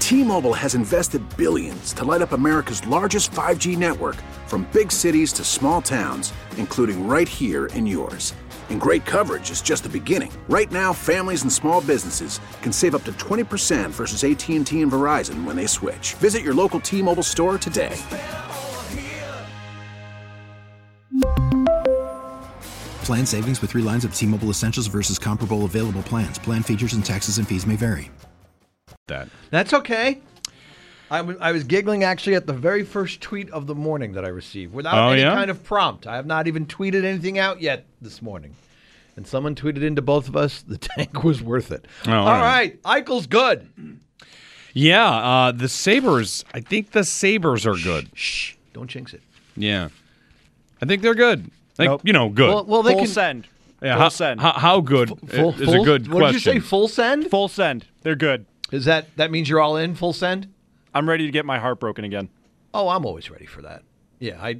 T-Mobile has invested billions to light up America's largest 5G network, from big cities to small towns, including right here in yours. And great coverage is just the beginning. Right now, families and small businesses can save up to 20% versus AT&T and Verizon when they switch. Visit your local T-Mobile store today. Plan savings with 3 lines of T-Mobile Essentials versus comparable available plans. Plan features and taxes and fees may vary. That's okay. I was giggling actually at the very first tweet of the morning that I received without any kind of prompt. I have not even tweeted anything out yet this morning. And someone tweeted into both of us, the tank was worth it. All right. Eichel's good. Yeah, the Sabres, I think the Sabres are good. Shh. Don't jinx it. Yeah. I think they're good. Like, good. Well, they full can send. Yeah, full send. How good is a good question. What did you say, full send? Full send. They're good. Is that means you're all in, full send? I'm ready to get my heart broken again. Oh, I'm always ready for that. Yeah,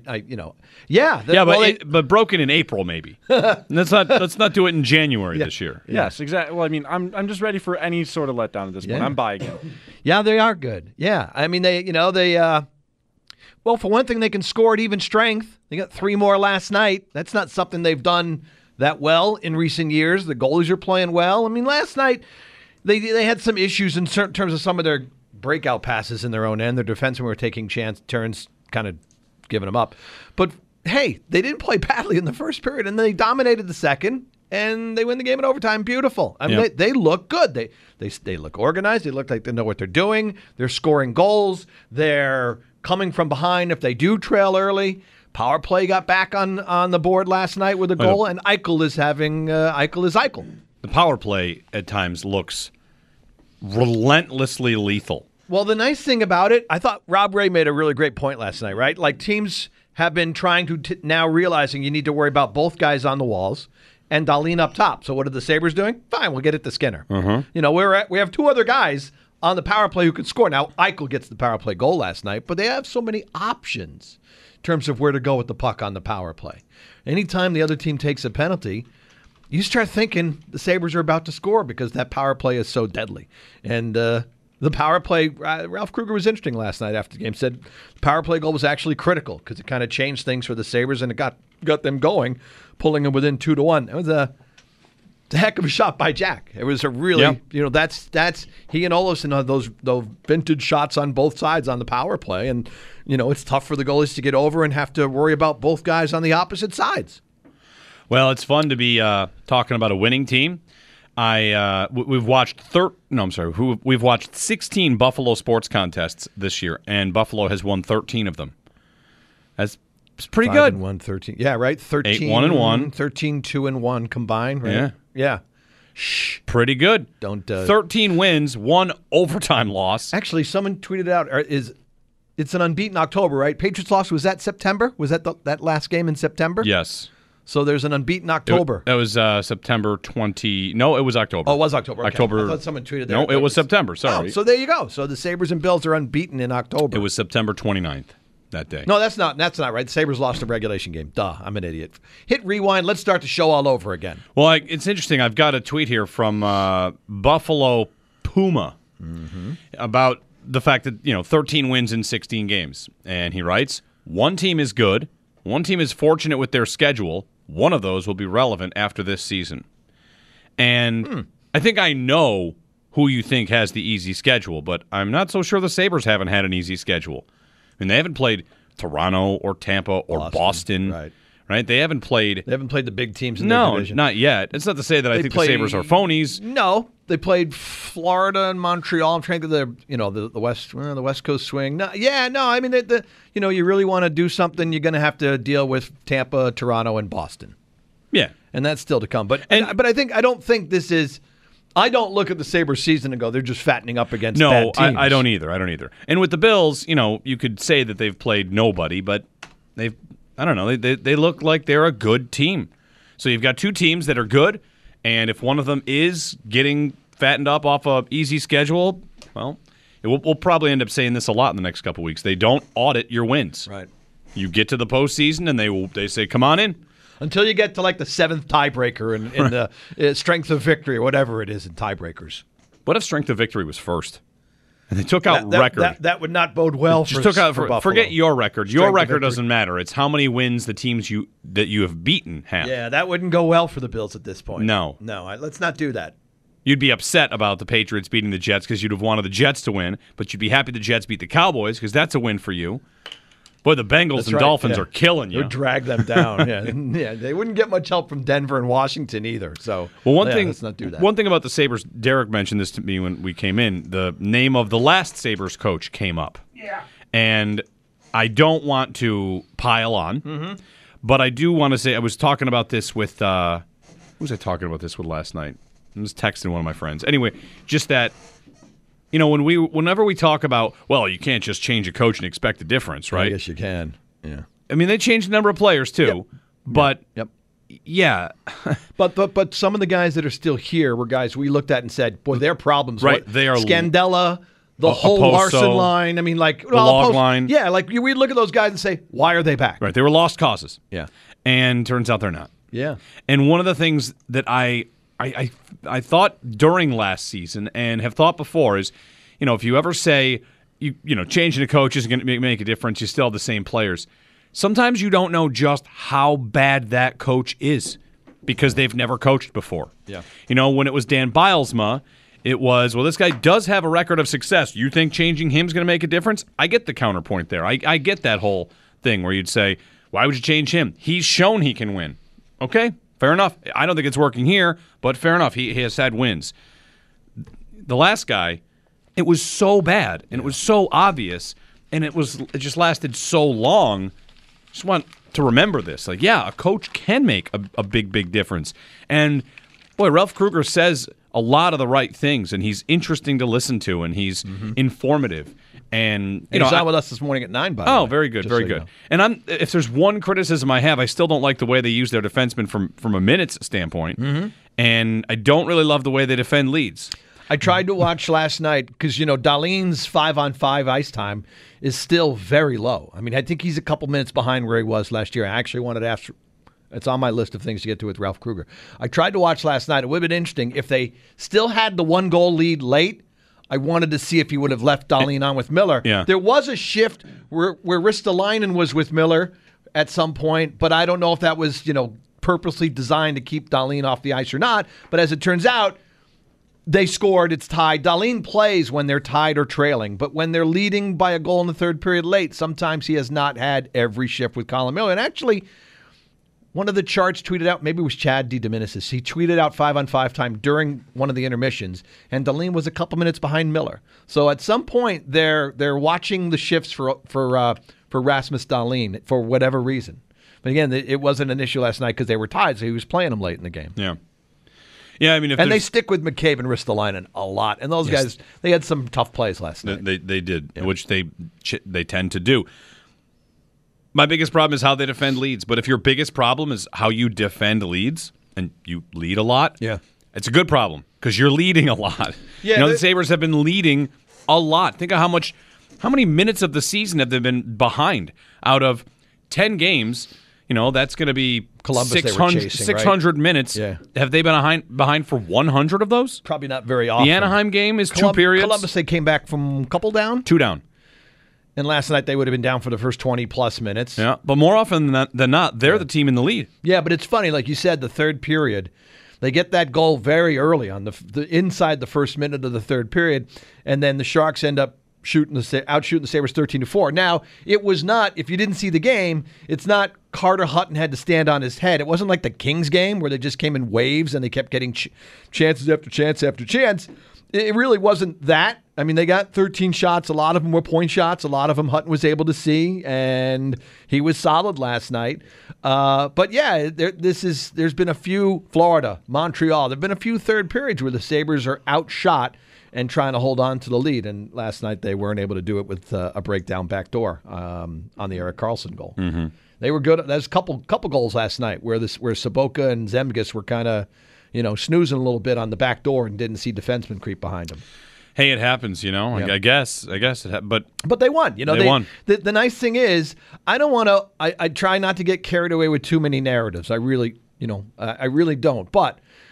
but broken in April maybe. let's not do it in January this year. Yes, exactly. Well, I mean, I'm just ready for any sort of letdown at this point. I'm buying it. Yeah, they are good. Yeah, I mean well, for one thing, they can score at even strength. They got 3 more last night. That's not something they've done that well in recent years. The goalies are playing well. I mean, last night they had some issues in certain terms of some of their breakout passes in their own end. Their defensemen were taking turns, kind of giving them up. But, hey, they didn't play badly in the first period, and they dominated the second, and they win the game in overtime. Beautiful. I mean, they look good. They look organized. They look like they know what they're doing. They're scoring goals. They're coming from behind if they do trail early. Power play got back on the board last night with a goal, and Eichel is Eichel. The power play at times looks relentlessly lethal. Well, the nice thing about it, I thought Rob Ray made a really great point last night, right? Like, teams have been trying to now realizing you need to worry about both guys on the walls and Dahlin up top. So what are the Sabres doing? Fine, we'll get it to Skinner. We have 2 other guys on the power play who could score. Now, Eichel gets the power play goal last night, but they have so many options in terms of where to go with the puck on the power play. Anytime the other team takes a penalty, you start thinking the Sabres are about to score because that power play is so deadly. And the power play, Ralph Kruger was interesting last night after the game, said the power play goal was actually critical because it kind of changed things for the Sabres and it got them going, pulling them within 2-1. It was a heck of a shot by Jack. It was a really, that's he and Olofsson had those vintage shots on both sides on the power play. And, it's tough for the goalies to get over and have to worry about both guys on the opposite sides. Well, it's fun to be talking about a winning team. We've watched 16 Buffalo sports contests this year, and Buffalo has won 13 of them. That's pretty good. 5-1, 13. Yeah, right. 13, 8-1-1, 13, 2-1 combined. Right? Yeah. Shh. Pretty good. Don't. 13 wins, 1 overtime loss. Actually, someone tweeted out it's an unbeaten October, right? Patriots lost. Was that September? Was that that last game in September? Yes. So there's an unbeaten October. That was September 20. No, it was October. Oh, it was October. Okay. October. I thought someone tweeted that. No, it was September. Sorry. Oh, so there you go. So the Sabres and Bills are unbeaten in October. It was September 29th that day. No, that's not right. The Sabres lost a regulation game. Duh, I'm an idiot. Hit rewind. Let's start the show all over again. Well, it's interesting. I've got a tweet here from Buffalo Puma about the fact that 13 wins in 16 games, and he writes, "One team is good. One team is fortunate with their schedule. One of those will be relevant after this season." And I think I know who you think has the easy schedule, but I'm not so sure the Sabres haven't had an easy schedule. I mean, they haven't played Toronto or Tampa or Boston. Right? They haven't played the big teams in their division. No, not yet. It's not to say that I think the Sabres are phonies. No, they played Florida and Montreal. I'm trying to the West Coast swing. No, I mean, you really want to do something, you're going to have to deal with Tampa, Toronto, and Boston. Yeah, and that's still to come. But I don't think this is. I don't look at the Sabres season and go, they're just fattening up against bad teams. I don't either. And with the Bills, you could say that they've played nobody, but they've. I don't know. They look like they're a good team. So you've got 2 teams that are good, and if one of them is getting fattened up off a easy schedule, well, we'll probably end up saying this a lot in the next couple weeks. They don't audit your wins. Right. You get to the postseason, and they say, "Come on in." Until you get to like the 7th tiebreaker in the strength of victory or whatever it is in tiebreakers. What if strength of victory was first? And they took out record. That would not bode well Just for, took out for Buffalo. Forget your record. Your Strength of record victory. doesn't matter. It's how many wins the teams that you have beaten have. Yeah, that wouldn't go well for the Bills at this point. No. Let's not do that. You'd be upset about the Patriots beating the Jets because you'd have wanted the Jets to win, but you'd be happy the Jets beat the Cowboys because that's a win for you. Boy, the Bengals and Dolphins are killing It you. would drag them down. Yeah, they wouldn't get much help from Denver and Washington either. So, Well, let's not do that. One thing about the Sabres, Derek mentioned this to me when we came in. The name of the last Sabres coach came up. Yeah. And I don't want to pile on, but I do want to say I was talking about this with who was I talking about this with last night? I was texting one of my friends. Anyway, just that. Whenever we talk about, well, you can't just change a coach and expect a difference, right? I guess you can. Yeah. I mean, they changed the number of players too, but Yep. yeah. But some of the guys that are still here were guys we looked at and said, boy, their problems. Right, they are Scandella, the whole Oposo, Larson line. I mean, like the log line. Yeah, like we look at those guys and say, why are they back? Right, they were lost causes. Yeah. And turns out they're not. Yeah. And one of the things that I thought during last season and have thought before is, if you ever say, changing a coach isn't going to make a difference, you still have the same players. Sometimes you don't know just how bad that coach is because they've never coached before. Yeah. When it was Dan Bilesma, it was, well, this guy does have a record of success. You think changing him is going to make a difference? I get the counterpoint there. I get that whole thing where you'd say, why would you change him? He's shown he can win. Okay, fair enough. I don't think it's working here, but fair enough. He has had wins. The last guy, it was so bad, and it was so obvious, and it just lasted so long. Just want to remember this. Like, yeah, a coach can make a big, big difference. And, boy, Ralph Kruger says a lot of the right things, and he's interesting to listen to, and he's informative. And He's on with us this morning at 9, by the way. Oh, very good, very good. And if there's one criticism I have, I still don't like the way they use their defensemen from a minutes standpoint, and I don't really love the way they defend leads. I tried to watch last night because, Dahlin's 5-on-5 ice time is still very low. I mean, I think he's a couple minutes behind where he was last year. I actually wanted to ask. It's on my list of things to get to with Ralph Kruger. I tried to watch last night. It would have been interesting if they still had the 1-goal lead late. I wanted to see if he would have left Dahlin on with Miller. Yeah. There was a shift where Ristolainen was with Miller at some point, but I don't know if that was, purposely designed to keep Dahlin off the ice or not. But as it turns out, they scored. It's tied. Dahlin plays when they're tied or trailing, but when they're leading by a goal in the third period late, sometimes he has not had every shift with Colin Miller. And actually, one of the charts tweeted out, maybe it was Chad DiDomenicis, he tweeted out 5-on-5 time during one of the intermissions, and Dahlin was a couple minutes behind Miller. So at some point, they're watching the shifts for Rasmus Dahlin for whatever reason. But again, it wasn't an issue last night because they were tied, so he was playing them late in the game. Yeah. Yeah, I mean, and they stick with McCabe and Ristolainen a lot. And those guys, they had some tough plays last night. They did, which they tend to do. My biggest problem is how they defend leads. But if your biggest problem is how you defend leads, and you lead a lot, it's a good problem because you're leading a lot. Yeah, the Sabres have been leading a lot. Think of how many minutes of the season have they been behind? Out of 10 games, that's going to be Columbus 600 minutes. Yeah. Have they been behind for 100 of those? Probably not very often. The Anaheim game is 2 periods. Columbus, they came back from a couple down. 2 down. And last night they would have been down for the first 20-plus minutes. Yeah, but more often than not, they're the team in the lead. Yeah, but it's funny, like you said, the third period, they get that goal very early on the inside the first minute of the third period, and then the Sharks end up outshooting the Sabres 13-4. Now, it was not, if you didn't see the game, it's not Carter Hutton had to stand on his head. It wasn't like the Kings game where they just came in waves and they kept getting chances after chance after chance. It really wasn't that. I mean, they got 13 shots. A lot of them were point shots. A lot of them Hutton was able to see, and he was solid last night. But yeah, there's been a few, Florida, Montreal, there have been a few third periods where the Sabres are outshot and trying to hold on to the lead. And last night they weren't able to do it with a breakdown backdoor on the Erik Karlsson goal. Mm-hmm. They were good. There's a couple goals last night where Sobotka and Zemgus were kind of, snoozing a little bit on the back door and didn't see defensemen creep behind them. Hey, it happens, Yep. I guess it but they won. They won. The nice thing is, I don't want to. I try not to get carried away with too many narratives. I really don't. But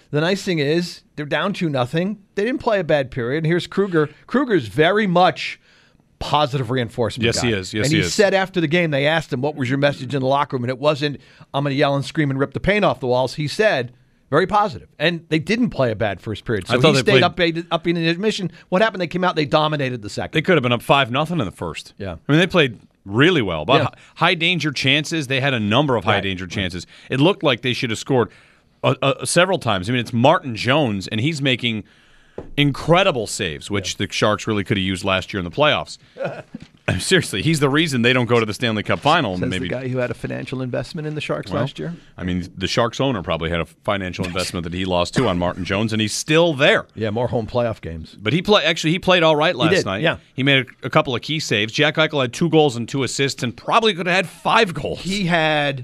the nice thing is they're down 2-0. They didn't play a bad period. And here's Kruger. Kruger's very much positive reinforcement Yes, guy. he is. Yes, and he he is. said after the game, they asked him, what was your message in the locker room? And it wasn't, I'm going to yell and scream and rip the paint off the walls. He said, very positive. And they didn't play a bad first period. So I thought he they stayed up in his mission. What happened? They came out, they dominated the second. They could have been up 5-0 in the first. Yeah. I mean, they played really well. But Yeah. high danger chances, they had a number of high danger chances. It looked like they should have scored several times. I mean, it's Martin Jones, and he's making incredible saves, which the Sharks really could have used last year in the playoffs. Seriously, he's the reason they don't go to the Stanley Cup final. Says Maybe the guy who had a financial investment in the Sharks last year. I mean, the Sharks owner probably had a financial investment that he lost too on Martin Jones, and he's still there. Yeah, more home playoff games. But he played all right last did, night. yeah. He made a couple of key saves. Jack Eichel had 2 goals and 2 assists, and probably could have had 5 goals. He had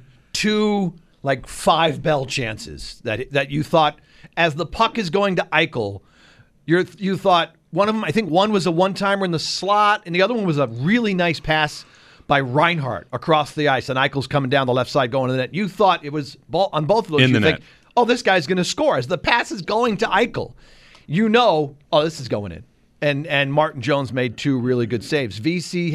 2 5 bell chances that you thought, as the puck is going to Eichel, you thought one of them, I think one was a one-timer in the slot, and the other one was a really nice pass by Reinhart across the ice, and Eichel's coming down the left side going to the net. You thought it was on both of those. In you the think, net. oh, this guy's going to score. As the pass is going to Eichel, you know, oh, this is going in. And Martin Jones made 2 really good saves. VC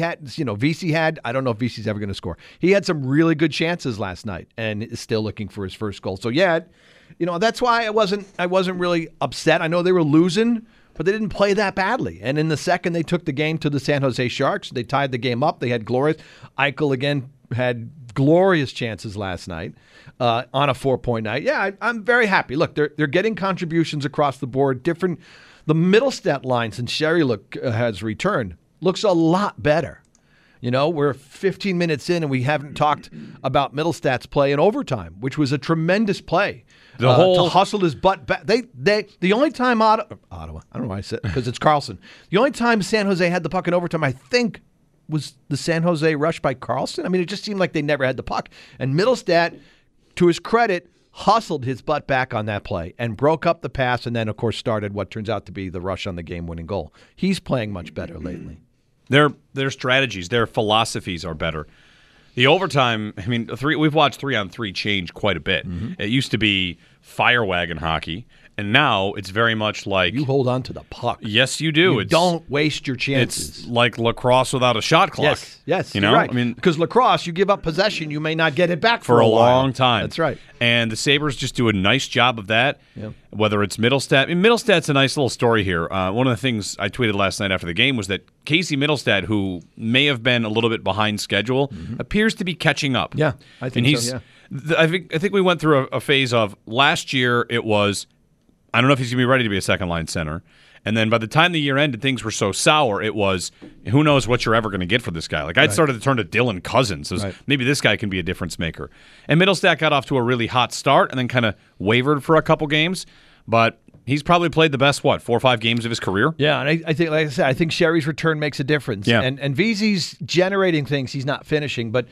had, I don't know if VC's ever going to score. He had some really good chances last night and is still looking for his first goal. So yeah, that's why I wasn't really upset. I know they were losing, but they didn't play that badly. And in the second, they took the game to the San Jose Sharks. They tied the game up. They had glorious. Eichel again had glorious chances last night on a 4-point night. Yeah, I'm very happy. Look, they're getting contributions across the board. Different. The Middlestat line, since Sherry has returned, looks a lot better. We're 15 minutes in, and we haven't talked about Middlestat's play in overtime, which was a tremendous play. To hustle his butt back. The only time Ottawa, I don't know why I said because it's Carlson. The only time San Jose had the puck in overtime, I think, was the San Jose rush by Carlson. I mean, it just seemed like they never had the puck. And Middlestat, to his credit, hustled his butt back on that play and broke up the pass, and then, of course, started what turns out to be the rush on the game-winning goal. He's playing much better lately. Their strategies, their philosophies are better. The overtime, I mean, we've watched 3-on-3 change quite a bit. Mm-hmm. It used to be fire wagon hockey, and now it's very much like you hold on to the puck. Yes, you do. Don't waste your chances. It's like lacrosse without a shot clock. Yes, you know, right. I mean, because lacrosse, you give up possession, you may not get it back for a while. long time. That's right. And the Sabres just do a nice job of that. Yep. Whether it's Middlestat, Middlestat's a nice little story here. One of the things I tweeted last night after the game was that Casey Middlestat, who may have been a little bit behind schedule, appears to be catching up. Yeah, I think so. Yeah. I think we went through a phase of last year. It was, I don't know if he's going to be ready to be a second-line center. And then by the time the year ended, things were so sour, it was, who knows what you're ever going to get for this guy. Like, I'd started to turn to Dylan Cousins. Maybe this guy can be a difference maker. And Middlestat got off to a really hot start and then kind of wavered for a couple games. But he's probably played the best, 4 or 5 games of his career? Yeah, and I think, like I said, I think Sherry's return makes a difference. Yeah. And VZ's generating things he's not finishing. But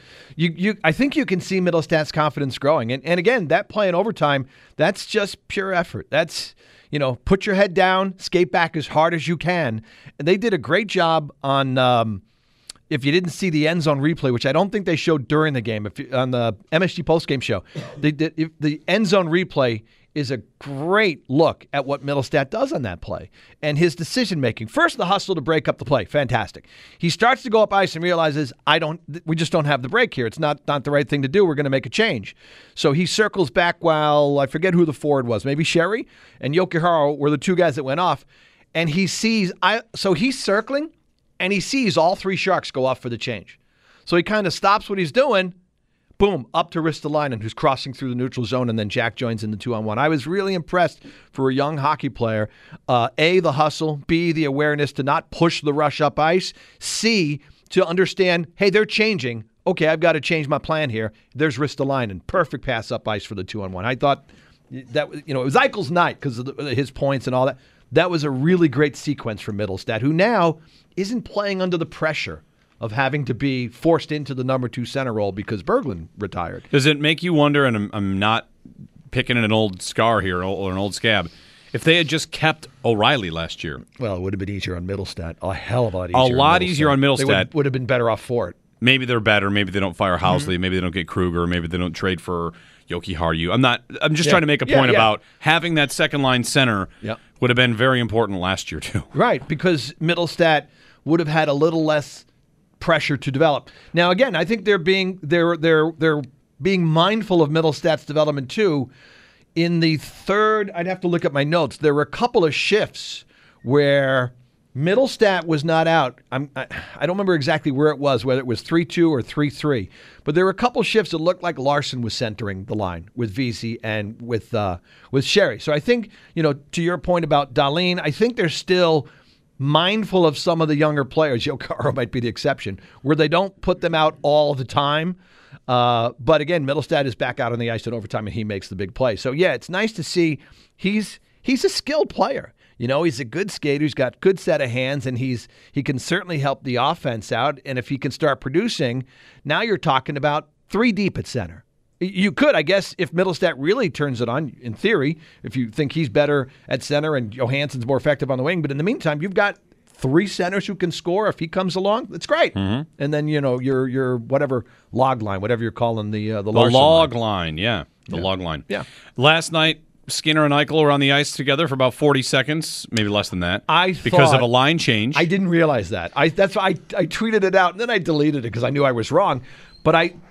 I think you can see Middlestat's confidence growing. And again, that play in overtime, that's just pure effort. That's, put your head down, skate back as hard as you can. And they did a great job on, if you didn't see the end zone replay, which I don't think they showed during the game, on the MSG postgame show, the end zone replay is a great look at what Middlestat does on that play and his decision-making. First, the hustle to break up the play. Fantastic. He starts to go up ice and realizes, we just don't have the break here. It's not the right thing to do. We're going to make a change. So he circles back while, I forget who the forward was, maybe Sherry and Yokihara were the 2 guys that went off. And he sees, so he's circling and he sees all 3 Sharks go off for the change. So he kind of stops what he's doing. Boom, up to Ristolainen, who's crossing through the neutral zone, and then Jack joins in the 2-on-1. I was really impressed for a young hockey player. A, the hustle. B, the awareness to not push the rush up ice. C, to understand, hey, they're changing. Okay, I've got to change my plan here. There's Ristolainen. Perfect pass up ice for the 2-on-1. I thought that, it was Eichel's night because of his points and all that. That was a really great sequence for Middlestat, who now isn't playing under the pressure of having to be forced into the number 2 center role because Berglund retired. Does it make you wonder, and I'm not picking an old scar here or an old scab, if they had just kept O'Reilly last year? Well, it would have been easier on Middlestat. A hell of a lot easier. A lot easier on Middlestat. They would have been better off for it. Maybe they're better. Maybe they don't fire Housley. Maybe they don't get Kruger. Maybe they don't trade for Yoki Haru. I'm just trying to make a point about having that second line center would have been very important last year too. Right, because Middlestat would have had a little less pressure to develop. Now again, I think they're being mindful of Middlestat's development too. In the third, I'd have to look at my notes. There were a couple of shifts where Middlestat was not out. I don't remember exactly where it was, whether it was 3-2 or 3-3. But there were a couple shifts that looked like Larson was centering the line with Vesey and with Sherry. So I think, to your point about Dahlin, I think they're still mindful of some of the younger players. Yokaro might be the exception, where they don't put them out all the time. But again, Middlestat is back out on the ice in overtime, and he makes the big play. So yeah, it's nice to see he's a skilled player. He's a good skater. He's got good set of hands, and he can certainly help the offense out. And if he can start producing, now you're talking about 3 deep at center. You could, I guess, if Middlestat really turns it on, in theory, if you think he's better at center and Johansson's more effective on the wing. But in the meantime, you've got 3 centers who can score. If he comes along, that's great. Mm-hmm. And then, your whatever log line, whatever you're calling the log line. Yeah, the log line. Yeah. Last night, Skinner and Eichel were on the ice together for about 40 seconds, maybe less than that, because of a line change. I didn't realize that. That's why I tweeted it out, and then I deleted it because I knew I was wrong. But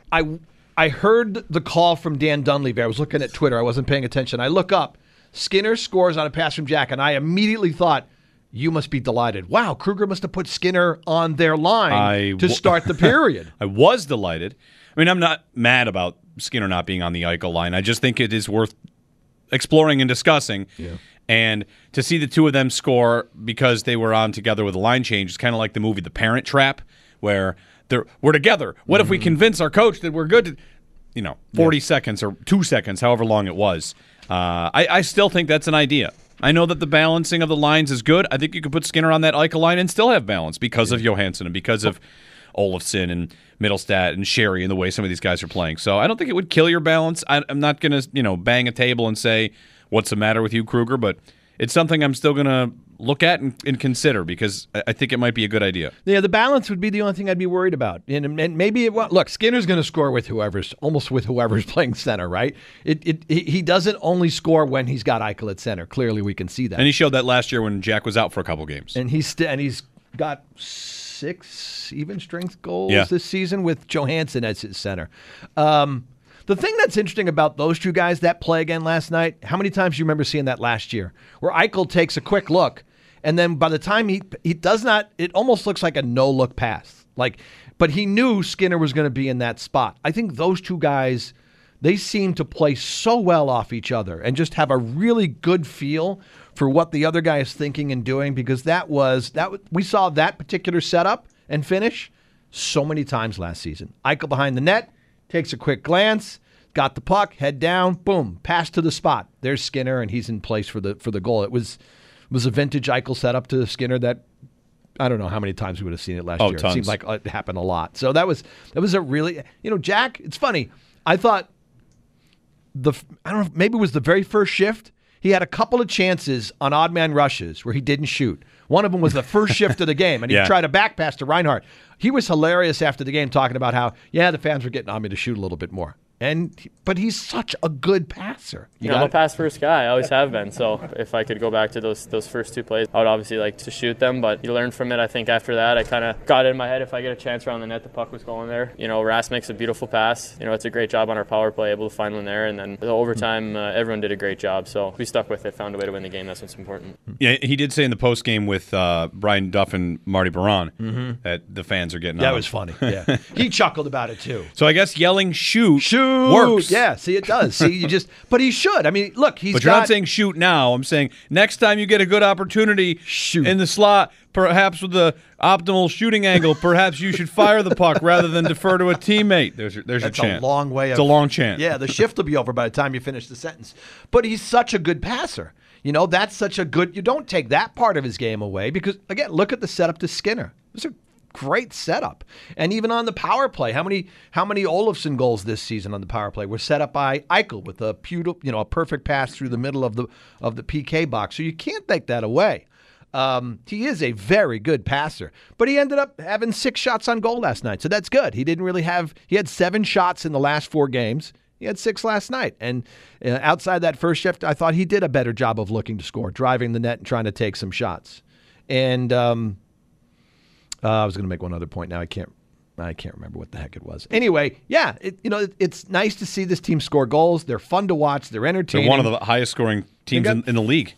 I heard the call from Dan Dunleavy. I was looking at Twitter. I wasn't paying attention. I look up. Skinner scores on a pass from Jack, and I immediately thought, you must be delighted. Wow, Kruger must have put Skinner on their line to start the period. I was delighted. I mean, I'm not mad about Skinner not being on the Eichel line. I just think it is worth exploring and discussing. Yeah. And to see the two of them score because they were on together with a line change is kind of like the movie The Parent Trap, where we're together. What if we convince our coach that we're good? 40 seconds or 2 seconds, however long it was. I still think that's an idea. I know that the balancing of the lines is good. I think you could put Skinner on that Eichel line and still have balance because of Johansson and because of Olofsson and Middlestat and Sherry and the way some of these guys are playing. So I don't think it would kill your balance. I'm not going to, bang a table and say, what's the matter with you, Kruger? But it's something I'm still going to look at and consider because I think it might be a good idea. Yeah, the balance would be the only thing I'd be worried about. And maybe look, Skinner's going to score with whoever's playing center, right? He doesn't only score when he's got Eichel at center. Clearly, we can see that. And he showed that last year when Jack was out for a couple games. And he's got 6 even strength goals this season with Johansson as his center. The thing that's interesting about those two guys, that play again last night, how many times do you remember seeing that last year? Where Eichel takes a quick look, and then by the time he does not, it almost looks like a no-look pass. But he knew Skinner was going to be in that spot. I think those two guys, they seem to play so well off each other and just have a really good feel for what the other guy is thinking and doing, because we saw that particular setup and finish so many times last season. Eichel behind the net, takes a quick glance, got the puck, head down, boom, pass to the spot. There's Skinner, and he's in place for the goal. It was a vintage Eichel setup to Skinner that I don't know how many times we would have seen it last year. Tons. It seemed like it happened a lot. So that was a really, Jack, it's funny. I thought I don't know, maybe it was the very first shift. He had a couple of chances on odd man rushes where he didn't shoot. One of them was the first shift of the game, and he tried a back pass to Reinhart. He was hilarious after the game talking about how, the fans were getting on me to shoot a little bit more. But he's such a good passer. I'm a pass-first guy. I always have been. So if I could go back to those first 2 plays, I would obviously like to shoot them. But you learn from it. I think after that, I kind of got it in my head. If I get a chance around the net, the puck was going there. Ras makes a beautiful pass. It's a great job on our power play, able to find one there. And then the overtime, everyone did a great job. So we stuck with it, found a way to win the game. That's what's important. Yeah, he did say in the post game with Brian Duff and Marty Baron that the fans are getting on. That was funny. Yeah, he chuckled about it too. So I guess yelling "shoot" works. Yeah, see, it does. See, but he should. I mean, look, But you're not saying shoot now. I'm saying next time you get a good opportunity in the slot, perhaps with the optimal shooting angle, perhaps you should fire the puck rather than defer to a teammate. There's your chant. That's a long way. It's a long chant. Yeah, the shift will be over by the time you finish the sentence. But he's such a good passer. That's such a good. You don't take that part of his game away because, again, look at the setup to Skinner. It was a great setup. And even on the power play, how many Olofsson goals this season on the power play were set up by Eichel with a perfect pass through the middle of the PK box. So you can't take that away. He is a very good passer, but he ended up having 6 shots on goal last night. So that's good. He had 7 shots in the last 4 games. He had 6 last night. And outside that first shift, I thought he did a better job of looking to score, driving the net and trying to take some shots. And I was going to make one other point. Now I can't remember what the heck it was. Anyway, yeah, it's nice to see this team score goals. They're fun to watch. They're entertaining. They're one of the highest scoring teams in the league.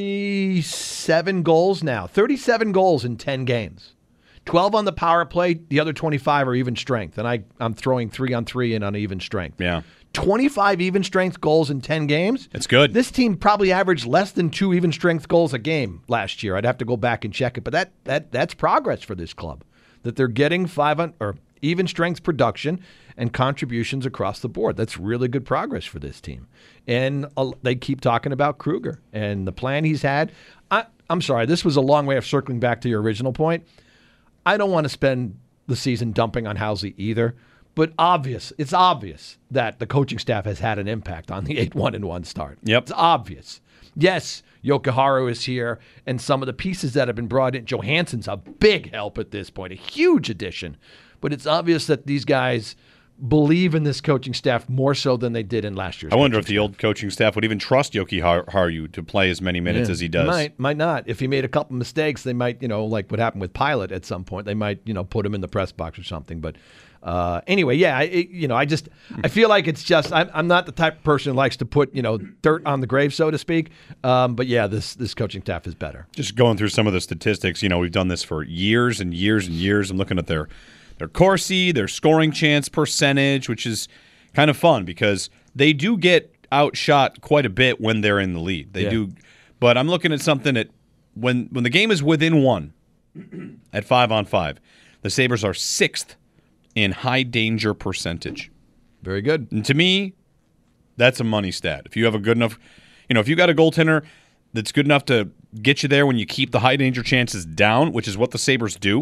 37 goals now. 37 goals in 10 games. 12 on the power play. The other 25 are even strength. And I'm throwing 3-on-3 in on even strength. Yeah. 25 even strength goals in 10 games. It's good. This team probably averaged less than 2 even strength goals a game last year. I'd have to go back and check it. But that's progress for this club. That they're getting even strength production and contributions across the board. That's really good progress for this team. And they keep talking about Kruger and the plan he's had. I'm sorry, this was a long way of circling back to your original point. I don't want to spend the season dumping on Housley either, but it's obvious that the coaching staff has had an impact on the 8-1-1 start. Yep. It's obvious. Yes, Yokoharu is here, and some of the pieces that have been brought in. Johansson's a big help at this point, a huge addition. But it's obvious that these guys believe in this coaching staff more so than they did in last year's. I wonder if the old coaching staff would even trust Yokoharu to play as many minutes as he does. Might not. If he made a couple mistakes, they might, like what happened with Pilot at some point, they might, put him in the press box or something. But anyway, yeah, I feel like it's just, I'm not the type of person who likes to put, dirt on the grave, so to speak. But yeah, this coaching staff is better. Just going through some of the statistics, we've done this for years and years and years. I'm looking at their Corsi, their scoring chance percentage, which is kind of fun because they do get outshot quite a bit when they're in the lead. They do. But I'm looking at something that when the game is within 1 at 5-on-5, the Sabres are 6th in high danger percentage. Very good. And to me, that's a money stat. If you have a good enough, if you got a goaltender that's good enough to get you there when you keep the high danger chances down, which is what the Sabres do,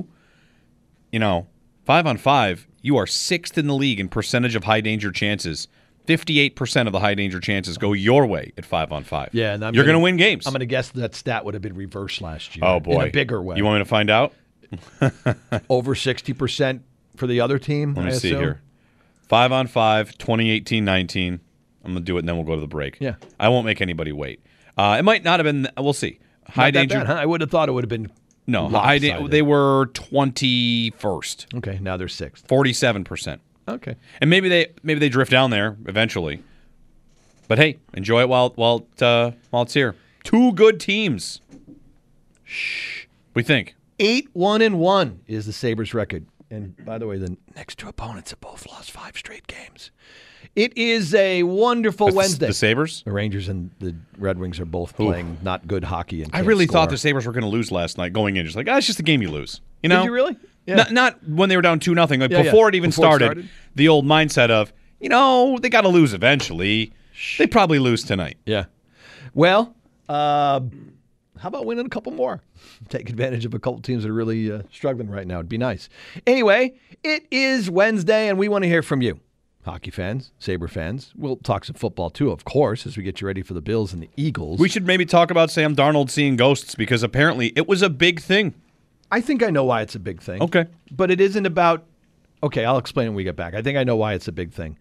5-on-5, you are 6th in the league in percentage of high danger chances. 58% of the high danger chances go your way at 5-on-5. Yeah, and you're going to win games. I'm going to guess that stat would have been reversed last year. Oh boy, in a bigger way. You want me to find out? Over 60% for the other team. Let me see here. 5-on-5, 2018-19. I'm going to do it, and then we'll go to the break. Yeah, I won't make anybody wait. It might not have been. We'll see. High danger. Bad, huh? I would have thought it would have been. No, they were 21st. Okay, now they're 6th. 47%. Okay, and maybe they drift down there eventually. But hey, enjoy it while it's here. 2 good teams. Shh. We think 8-1-1 is the Sabres record, and by the way, the next 2 opponents have both lost 5 straight games. It is a wonderful Wednesday. The Sabres? The Rangers and the Red Wings are both playing not good hockey. And I really thought the Sabres were going to lose last night going in. Just like, it's just a game you lose. Did you really? Yeah. Not when they were down 2-0. Before it even started, the old mindset of, they got to lose eventually. They probably lose tonight. Yeah. Well, how about winning a couple more? Take advantage of a couple teams that are really struggling right now. It'd be nice. Anyway, it is Wednesday, and we want to hear from you. Hockey fans, Sabre fans. We'll talk some football, too, of course, as we get you ready for the Bills and the Eagles. We should maybe talk about Sam Darnold seeing ghosts because apparently it was a big thing. I think I know why it's a big thing. Okay. But it isn't about... Okay, I'll explain when we get back. I think I know why it's a big thing.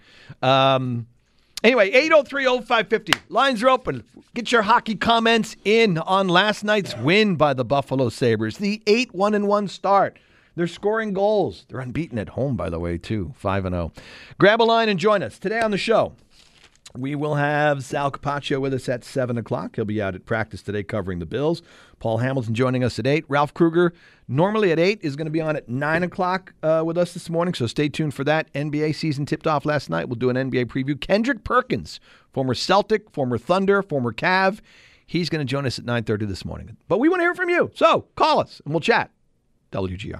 Anyway, 803-0550. Lines are open. Get your hockey comments in on last night's win by the Buffalo Sabres. The 8-1-1 start. They're scoring goals. They're unbeaten at home, by the way, too. 5-0. Grab a line and join us. Today on the show, we will have Sal Capaccio with us at 7 o'clock. He'll be out at practice today covering the Bills. Paul Hamilton joining us at 8. Ralph Kruger, normally at 8, is going to be on at 9 o'clock with us this morning, so stay tuned for that. NBA season tipped off last night. We'll do an NBA preview. Kendrick Perkins, former Celtic, former Thunder, former Cav. He's going to join us at 9:30 this morning. But we want to hear from you, so call us and we'll chat. WGR.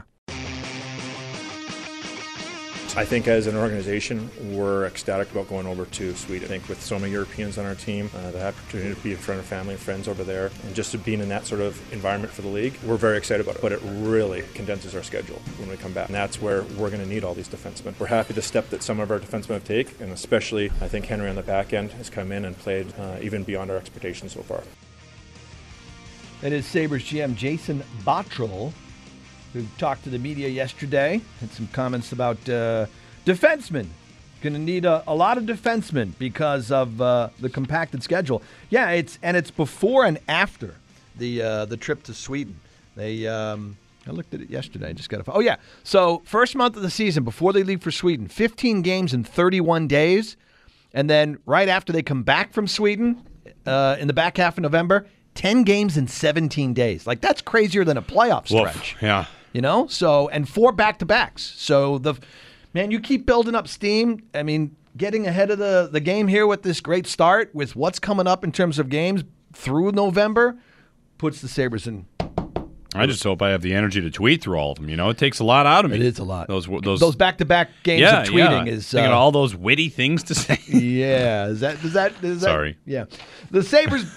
I think as an organization, we're ecstatic about going over to Sweden. I think with so many Europeans on our team, the opportunity to be in front of family and friends over there, and just to being in that sort of environment for the league, we're very excited about it. But it really condenses our schedule when we come back. And that's where we're going to need all these defensemen. We're happy the step that some of our defensemen have taken, and especially I think Henry on the back end has come in and played even beyond our expectations so far. That is Sabres GM Jason Bottrill, who talked to the media yesterday, had some comments about defensemen Going to need a lot of defensemen because of the compacted schedule. Yeah, it's before and after the trip to Sweden. I looked at it yesterday. I just got oh yeah. So first month of the season before they leave for Sweden, 15 games in 31 days, and then right after they come back from Sweden in the back half of November, 10 games in 17 days. Like that's crazier than a playoff stretch. Woof, yeah. So and 4 back-to-backs. So man, you keep building up steam. I mean, getting ahead of the game here with this great start, with what's coming up in terms of games through November, puts the Sabres in. I just hope I have the energy to tweet through all of them. It takes a lot out of me. It is a lot. Those back-to-back games of tweeting is thinking of all those witty things to say. Yeah, is that? Sorry. Yeah, the Sabres.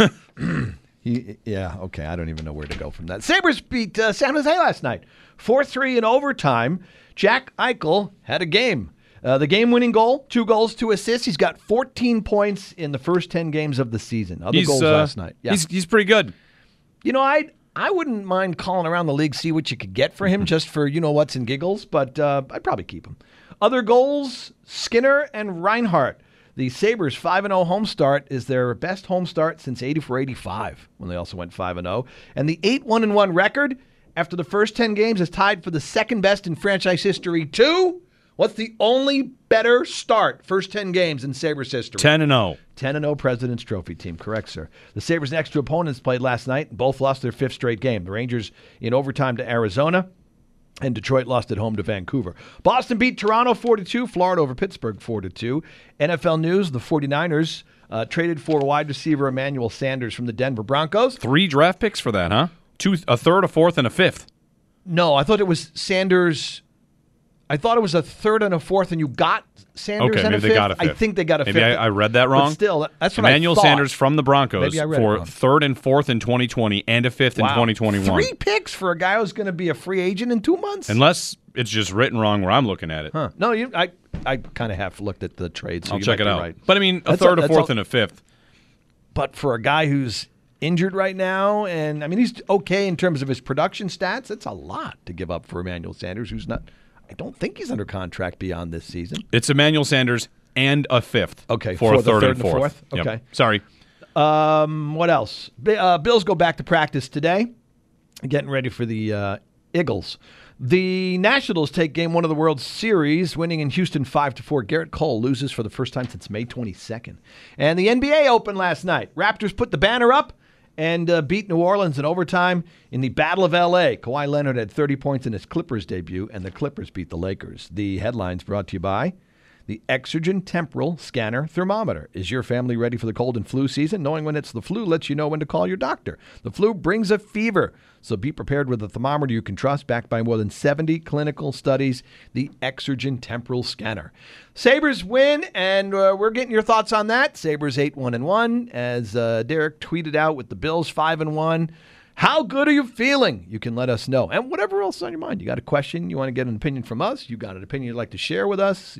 Yeah, okay. I don't even know where to go from that. Sabres beat San Jose last night, 4-3 in overtime. Jack Eichel had a game. The game-winning goal, 2 goals, 2 assists. He's got 14 points in the first 10 games of the season. Other goals last night. Yeah. He's pretty good. I wouldn't mind calling around the league, see what you could get for him, just for what's and giggles, but I'd probably keep him. Other goals, Skinner and Reinhart. The Sabres' 5-0 home start is their best home start since 84-85, when they also went 5-0. And the 8-1-1 record after the first 10 games is tied for the second best in franchise history, too. What's the only better start, first 10 games in Sabres history? 10-0. 10-0 President's Trophy team. Correct, sir. The Sabres' next 2 opponents played last night. Both lost their 5th straight game. The Rangers in overtime to Arizona, and Detroit lost at home to Vancouver. Boston beat Toronto 4-2. Florida over Pittsburgh 4-2. NFL news, the 49ers traded for wide receiver Emmanuel Sanders from the Denver Broncos. 3 draft picks for that, huh? 2, a third, a fourth, and a fifth. No, I thought it was Sanders. I thought it was a third and a fourth, and you got Sanders okay, and maybe a fifth. they got a fifth. I think they got a maybe fifth. I read that wrong. But still, that's what Emmanuel I thought. Sanders from the Broncos Maybe I read for it wrong. third and fourth in 2020 and a fifth in 2021. 3 picks for a guy who's going to be a free agent in 2 months? Unless it's just written wrong where I'm looking at it. Huh. No, I kind of have looked at the trade, so I'll you check might it be out. right. But, I mean, a third, a fourth, and a fifth. But for a guy who's injured right now, and, I mean, he's okay in terms of his production stats, it's a lot to give up for Emmanuel Sanders, who's not – I don't think he's under contract beyond this season. It's Emmanuel Sanders and a fifth. Okay, for a third and and fourth. Okay. Yep. Sorry. What else? Bills go back to practice today, getting ready for the Eagles. The Nationals take Game 1 of the World Series, winning in Houston 5-4. Garrett Cole loses for the first time since May 22nd. And the NBA opened last night. Raptors put the banner up and beat New Orleans in overtime in the Battle of L.A. Kawhi Leonard had 30 points in his Clippers debut, and the Clippers beat the Lakers. The headlines brought to you by the Exergen Temporal Scanner Thermometer. Is your family ready for the cold and flu season? Knowing when it's the flu lets you know when to call your doctor. The flu brings a fever, so be prepared with a thermometer you can trust, backed by more than 70 clinical studies. The Exergen Temporal Scanner. Sabres win, and we're getting your thoughts on that. Sabres 8-1-1, as Derek tweeted out with the Bills 5-1. How good are you feeling? You can let us know. And whatever else is on your mind. You got a question, you want to get an opinion from us, you got an opinion you'd like to share with us,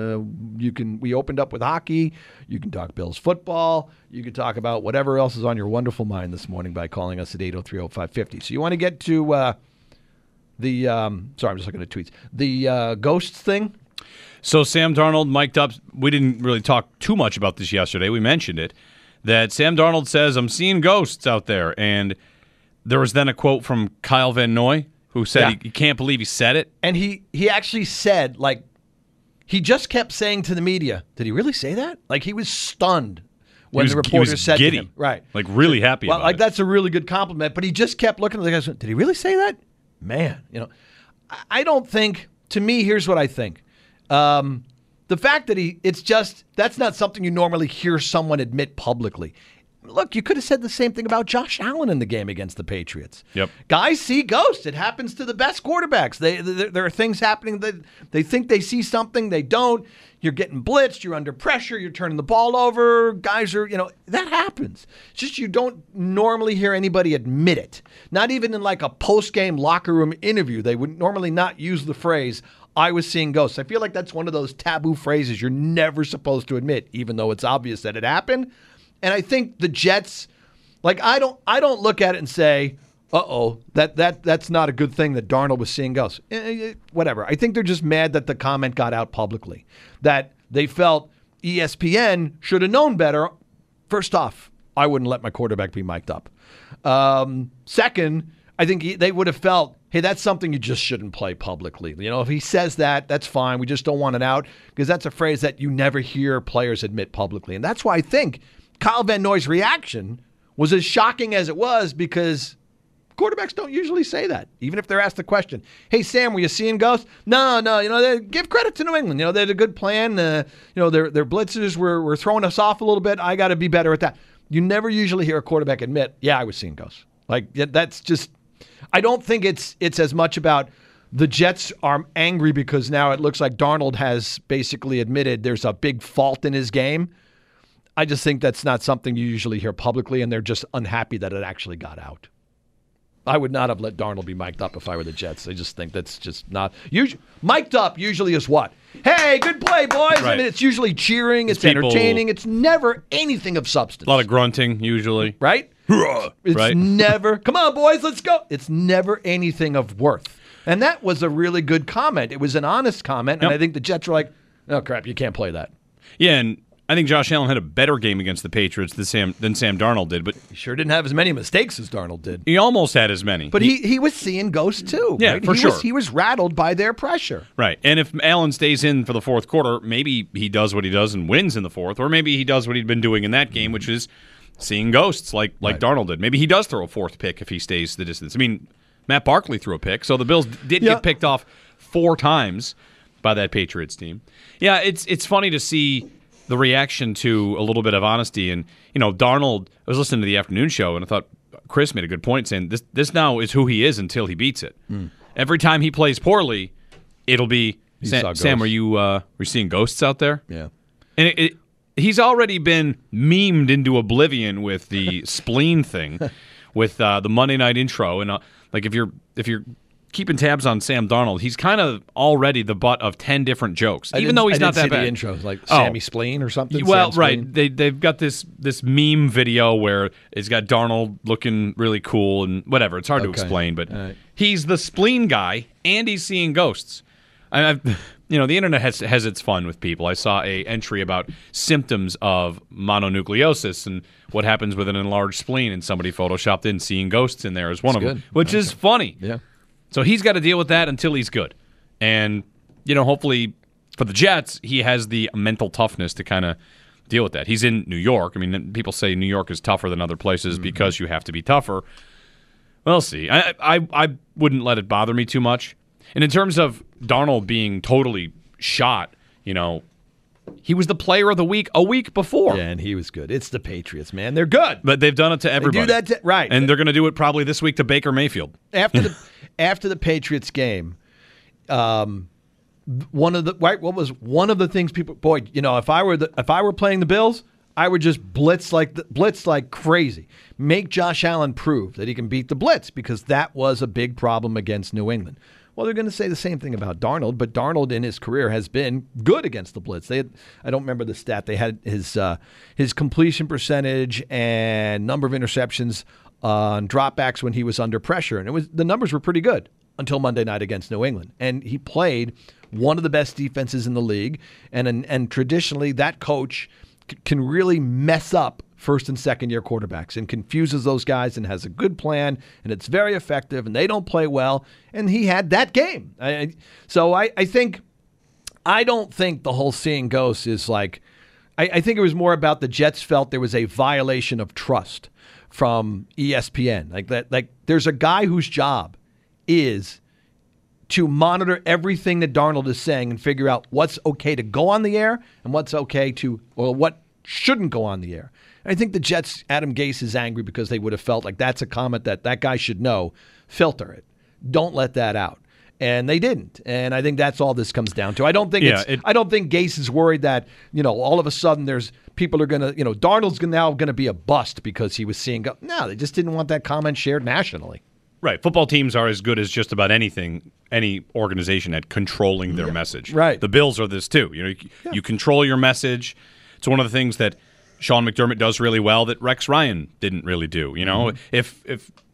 we opened up with hockey. You can talk Bills football. You can talk about whatever else is on your wonderful mind this morning by calling us at 803-0550. So you want to get to sorry, I'm just looking at tweets. The ghosts thing. So Sam Darnold mic'd up. We didn't really talk too much about this yesterday. We mentioned it. That Sam Darnold says, I'm seeing ghosts out there. And there was then a quote from Kyle Van Noy, who said he can't believe he said it. And he actually said, like, he just kept saying to the media, did he really say that? Like, he was stunned when the reporter said giddy. to him. Right. Like, really happy about it. That's a really good compliment. But he just kept looking at the guy and said, did he really say that? Man, I don't think, to me, here's what I think. The fact that that's not something you normally hear someone admit publicly. Look, you could have said the same thing about Josh Allen in the game against the Patriots. Yep. Guys see ghosts. It happens to the best quarterbacks. There are things happening that they think they see something, they don't. You're getting blitzed. You're under pressure. You're turning the ball over. Guys are, that happens. It's just you don't normally hear anybody admit it. Not even in like a post-game locker room interview. They would normally not use the phrase, I was seeing ghosts. I feel like that's one of those taboo phrases you're never supposed to admit, even though it's obvious that it happened. And I think the Jets, like I don't look at it and say, that's not a good thing that Darnold was seeing ghosts. Whatever. I think they're just mad that the comment got out publicly, that they felt ESPN should have known better. First off, I wouldn't let my quarterback be mic'd up. Second, I think they would have felt, hey, that's something you just shouldn't play publicly. You know, if he says that, that's fine. We just don't want it out, because that's a phrase that you never hear players admit publicly. And that's why I think Kyle Van Noy's reaction was as shocking as it was, because quarterbacks don't usually say that, even if they're asked the question. Hey, Sam, were you seeing ghosts? No. You know, give credit to New England. You know, they had a good plan. You know, their blitzers were throwing us off a little bit. I got to be better at that. You never usually hear a quarterback admit, yeah, I was seeing ghosts. Like, that's just, I don't think it's as much about the Jets are angry because now it looks like Darnold has basically admitted there's a big fault in his game. I just think that's not something you usually hear publicly, and they're just unhappy that it actually got out. I would not have let Darnold be mic'd up if I were the Jets. I just think that's just not. Mic'd up usually is what? Hey, good play, boys. Right. I mean, it's usually cheering, it's entertaining. It's never anything of substance. A lot of grunting, usually. Right? It's right? never, come on, boys, let's go. It's never anything of worth. And that was a really good comment. It was an honest comment, and I think the Jets were like, oh, crap, you can't play that. Yeah, and I think Josh Allen had a better game against the Patriots than Sam Darnold did, but He sure didn't have as many mistakes as Darnold did. he almost had as many. But he was seeing ghosts too. Yeah, right? for sure. He was rattled by their pressure. Right. And if Allen stays in for the fourth quarter, maybe he does what he does and wins in the fourth, or maybe he does what he'd been doing in that game, which is seeing ghosts like Darnold did. Maybe he does throw a fourth pick if he stays the distance. I mean, Matt Barkley threw a pick, so the Bills did get picked off 4 times by that Patriots team. Yeah, it's funny to see the reaction to a little bit of honesty. And, you know, Darnold, I was listening to the afternoon show, and I thought Chris made a good point saying this now is who he is until he beats it. Every time he plays poorly, it'll be, Sam, were you seeing ghosts out there? Yeah. And he's already been memed into oblivion with the spleen thing, with the Monday night intro. And like if you're keeping tabs on Sam Darnold, he's kind of already the butt of 10 different jokes, even though he's not that bad. The intro, like Sammy Spleen or something. Well, right. They've got this meme video where it's got Darnold looking really cool and whatever. It's hard to explain, but he's the spleen guy and he's seeing ghosts. The internet has its fun with people. I saw a entry about symptoms of mononucleosis and what happens with an enlarged spleen, and somebody photoshopped in seeing ghosts in there as one of them, which is funny. Yeah. So he's got to deal with that until he's good. And, hopefully for the Jets, he has the mental toughness to kind of deal with that. He's in New York. I mean, people say New York is tougher than other places because you have to be tougher. We'll see. I wouldn't let it bother me too much. And in terms of Darnold being totally shot, he was the player of the week a week before. Yeah, and he was good. It's the Patriots, man. They're good. But they've done it to everybody. They do that right. And they're going to do it probably this week to Baker Mayfield. After the Patriots game, one of the things people, if I were playing the Bills, I would just blitz like crazy. Make Josh Allen prove that he can beat the blitz, because that was a big problem against New England. Well, they're going to say the same thing about Darnold, but Darnold in his career has been good against the blitz. I don't remember the stat. They had his completion percentage and number of interceptions on dropbacks when he was under pressure, and the numbers were pretty good until Monday night against New England. And he played one of the best defenses in the league, and traditionally that coach can really mess up first and second year quarterbacks and confuses those guys and has a good plan, and it's very effective, and they don't play well, and he had that game. So I don't think the whole seeing ghosts is like, I think it was more about the Jets felt there was a violation of trust from ESPN. Like there's a guy whose job is to monitor everything that Darnold is saying and figure out what's okay to go on the air and what's okay or what shouldn't go on the air. I think the Jets, Adam Gase is angry because they would have felt like that's a comment that guy should know. Filter it. Don't let that out. And they didn't. And I think that's all this comes down to. I don't think I don't think Gase is worried that, all of a sudden there's people are going to, Darnold's now going to be a bust because he was seeing No, they just didn't want that comment shared nationally. Right. Football teams are as good as just about anything, any organization at controlling their message. Right. The Bills are this too. You control your message. It's one of the things that Sean McDermott does really well that Rex Ryan didn't really do. If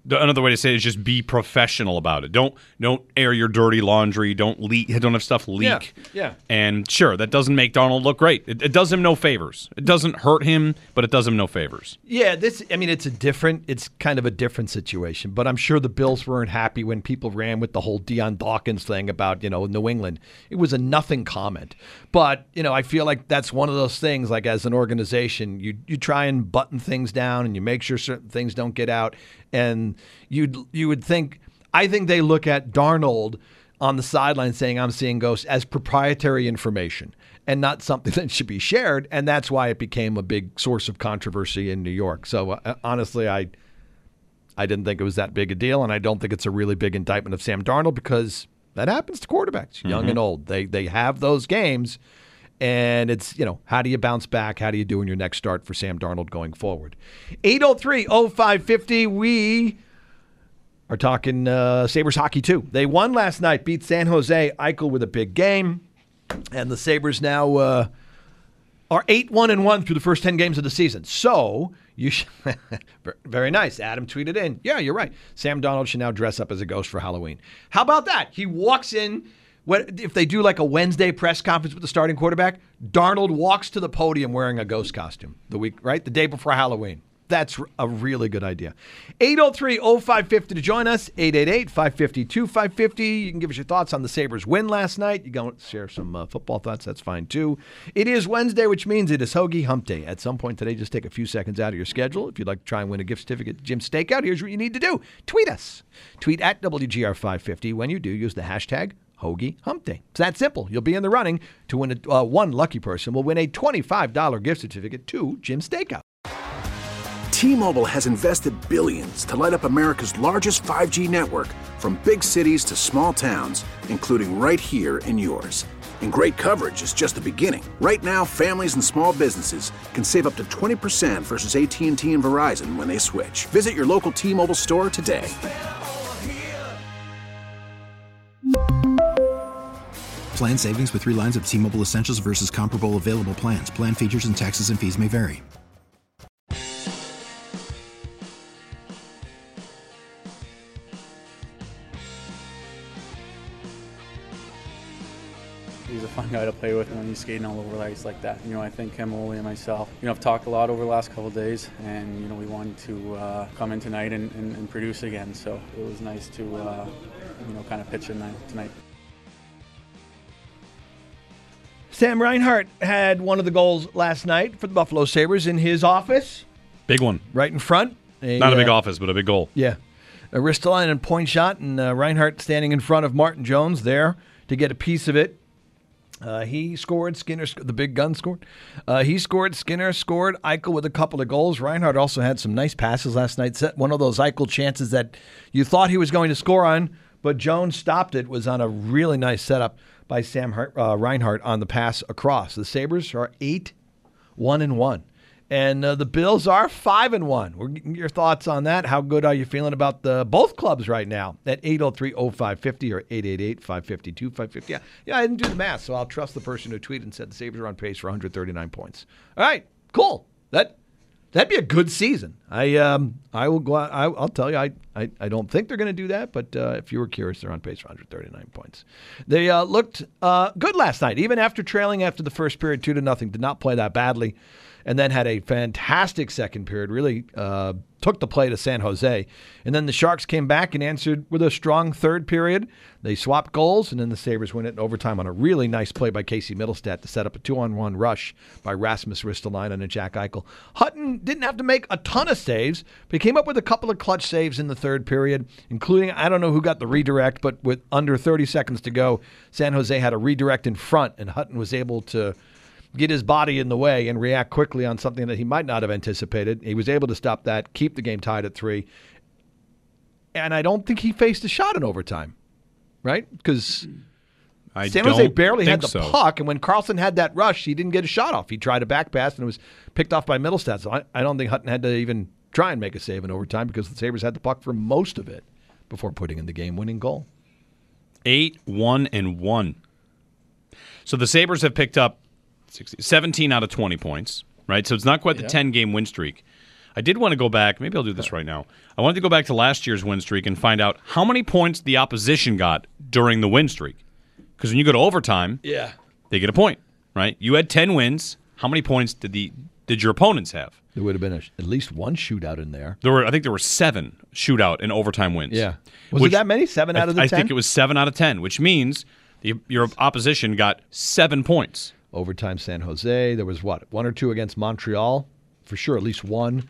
another way to say it is just be professional about it. Don't air your dirty laundry. Don't have stuff leak. Yeah. And sure, that doesn't make Darnold look great. It does him no favors. It doesn't hurt him, but it does him no favors. Yeah, it's kind of a different situation. But I'm sure the Bills weren't happy when people ran with the whole Deion Dawkins thing about, New England. It was a nothing comment. But, I feel like that's one of those things, like as an organization, you try and button things down and you make sure certain things don't get out. And you would think, I think they look at Darnold on the sideline saying, I'm seeing ghosts, as proprietary information and not something that should be shared. And that's why it became a big source of controversy in New York. So honestly, I didn't think it was that big a deal. And I don't think it's a really big indictment of Sam Darnold, because that happens to quarterbacks, young and old. They have those games. And it's, how do you bounce back? How do you do in your next start for Sam Darnold going forward? 803-0550. We are talking Sabres hockey, too. They won last night, beat San Jose. Eichel with a big game. And the Sabres now are 8-1-1 through the first 10 games of the season. So you should very nice. Adam tweeted in. Yeah, you're right. Sam Darnold should now dress up as a ghost for Halloween. How about that? He walks in. If they do like a Wednesday press conference with the starting quarterback, Darnold walks to the podium wearing a ghost costume the day before Halloween. That's a really good idea. 803-0550 to join us. 888-552-550. You can give us your thoughts on the Sabres win last night. You can share some football thoughts. That's fine, too. It is Wednesday, which means it is Hoagie Hump Day. At some point today, just take a few seconds out of your schedule. If you'd like to try and win a gift certificate to Jim's Steakout, here's what you need to do. Tweet us. Tweet at WGR550. When you do, use the hashtag Hoagie Hump Day. It's that simple. You'll be in the running to win one lucky person will win a $25 gift certificate to Jim's Steakout. T-Mobile has invested billions to light up America's largest 5G network, from big cities to small towns, including right here in yours. And great coverage is just the beginning. Right now, families and small businesses can save up to 20% versus AT&T and Verizon when they switch. Visit your local T-Mobile store today. Plan savings with 3 lines of T-Mobile Essentials versus comparable available plans. Plan features and taxes and fees may vary. He's a fun guy to play with when he's skating all over the ice like that. I think him, Ole, and myself, I've talked a lot over the last couple of days, and, we wanted to come in tonight and produce again. So it was nice to, kind of pitch in tonight. Sam Reinhart had one of the goals last night for the Buffalo Sabres in his office. Big one. Right in front. Not a big office, but a big goal. Yeah. A Ristolainen point shot, and Reinhart standing in front of Martin Jones there to get a piece of it. He scored. Skinner, the big gun, scored. He scored. Skinner scored. Eichel with a couple of goals. Reinhart also had some nice passes last night. Set one of those Eichel chances that you thought he was going to score on, but Jones stopped it. Was on a really nice setup by Sam Reinhart on the pass across. The Sabres are 8-1-1. And the Bills are 5-1. Your thoughts on that? How good are you feeling about both clubs right now? At 803-0550 or 888-552-550. Yeah, I didn't do the math, so I'll trust the person who tweeted and said the Sabres are on pace for 139 points. All right, cool. That'd be a good season. I will go out. I'll tell you, I don't think they're going to do that, but if you were curious, they're on pace for 139 points. They looked good last night, even after trailing after the first period 2-0. Did not play that badly, and then had a fantastic second period. Really took the play to San Jose, and then the Sharks came back and answered with a strong third period. They swapped goals, and then the Sabres win it in overtime on a really nice play by Casey Middlestat to set up a 2-on-1 rush by Rasmus Ristolainen and Jack Eichel. Hutton didn't have to make a ton of saves, but he came up with a couple of clutch saves in the third period, including, I don't know who got the redirect, but with under 30 seconds to go, San Jose had a redirect in front, and Hutton was able to get his body in the way and react quickly on something that he might not have anticipated. He was able to stop that, keep the game tied at 3. And I don't think he faced a shot in overtime, right? Because San Jose barely had the puck, and when Carlson had that rush, he didn't get a shot off. He tried a back pass, and it was picked off by Middlestat. So I don't think Hutton had to even try and make a save in overtime because the Sabres had the puck for most of it before putting in the game-winning goal. 8-1-1. So the Sabres have picked up 17 out of 20 points, right? So it's not quite the 10-game win streak. I did want to go back. Maybe I'll do this right now. I wanted to go back to last year's win streak and find out how many points the opposition got during the win streak. Because when you go to overtime, they get a point, right? You had 10 wins. How many points did your opponents have? There would have been at least one shootout in there. I think there were 7 shootout and overtime wins. Yeah. Was it that many? 7 out of the 10? I think it was 7 out of 10, which means your opposition got 7 points. Overtime San Jose. There was, 1 or 2 against Montreal? For sure, at least 1.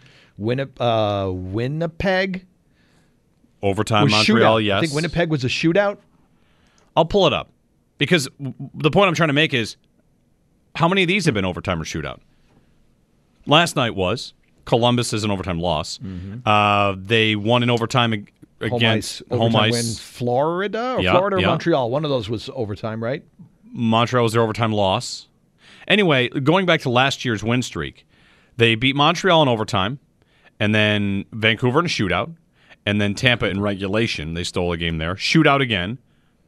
Winnipeg? Overtime Montreal, shootout. yes. I think Winnipeg was a shootout. I'll pull it up. Because the point I'm trying to make is, how many of these have been overtime or shootout? Last night was. Columbus is an overtime loss. Mm-hmm. They won in overtime against home ice. Win Florida or Montreal. One of those was overtime, right? Montreal was their overtime loss. Anyway, going back to last year's win streak, they beat Montreal in overtime, and then Vancouver in a shootout, and then Tampa in regulation. They stole a game there. Shootout again.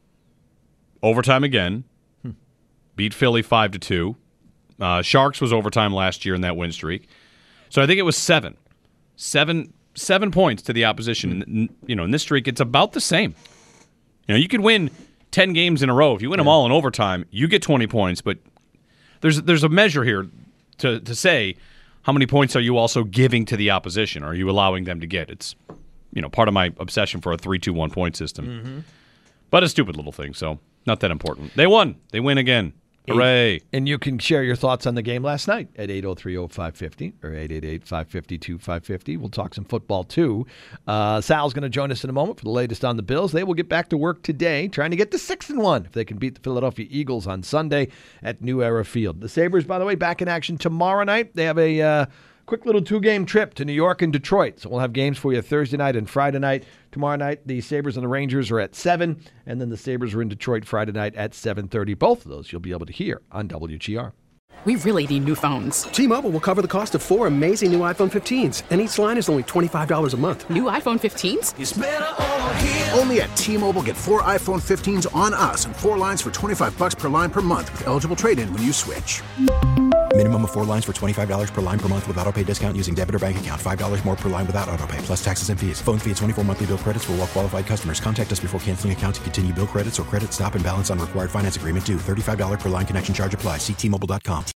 Overtime again. Beat Philly 5-2. Sharks was overtime last year in that win streak. So I think it was 7 points to the opposition. And, in this streak, it's about the same. You could win 10 games in a row. If you win them all in overtime, you get 20 points. But there's a measure here to say how many points are you also giving to the opposition? Are you allowing them to get? It's part of my obsession for a 3-2-1 point system. Mm-hmm. But a stupid little thing, so not that important. They won. They win again. Hooray. And you can share your thoughts on the game last night at 803-0550 or 888-552-550. We'll talk some football, too. Sal's going to join us in a moment for the latest on the Bills. They will get back to work today trying to get to 6-1 if they can beat the Philadelphia Eagles on Sunday at New Era Field. The Sabres, by the way, back in action tomorrow night. They have a quick little 2-game trip to New York and Detroit. So we'll have games for you Thursday night and Friday night. Tomorrow night, the Sabres and the Rangers are at 7, and then the Sabres are in Detroit Friday night at 7:30. Both of those you'll be able to hear on WGR. We really need new phones. T-Mobile will cover the cost of 4 amazing new iPhone 15s, and each line is only $25 a month. New iPhone 15s? It's better over here. Only at T-Mobile, get 4 iPhone 15s on us and 4 lines for $25 per line per month with eligible trade-in when you switch. Minimum of 4 lines for $25 per line per month with autopay discount using debit or bank account. $5 more per line without autopay, plus taxes and fees. Phone fee at 24 monthly bill credits for well-qualified customers. Contact us before canceling account to continue bill credits or credit stop and balance on required finance agreement due. $35 per line connection charge applies. See T-Mobile.com.